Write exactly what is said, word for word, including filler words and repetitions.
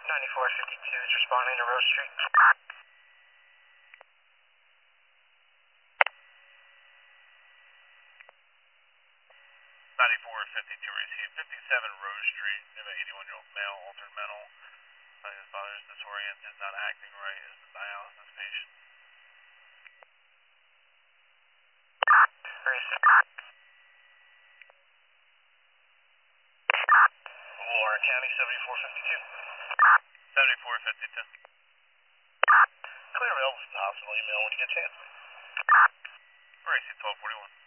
ninety-four fifty-two is responding to Rose Street. ninety-four fifty-two received, fifty-seven Rose Street, we have an eighty-one-year-old male, altered mental. Uh, his father is disoriented, not acting right, is the dialysis patient. Warren County, seventy-four fifty-two. seventy-four fifty-two. Clear available to the hospital, email when you get a chance. R A C twelve forty-one.